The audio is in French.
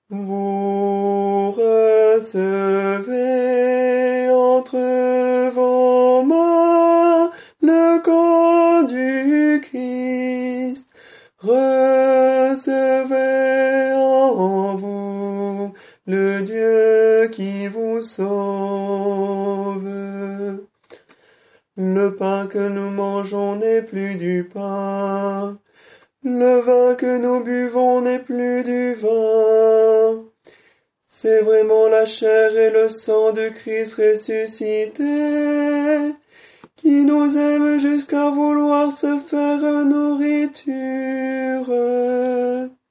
Vous recevez entre vos mains le corps du Christ. Recevez en vous le Dieu qui vous sauve. Le pain que nous mangeons n'est plus du pain. Le vin que nous buvons n'est plus du vin. C'est vraiment la chair et le sang de Christ ressuscité qui nous aime jusqu'à vouloir se faire nourriture.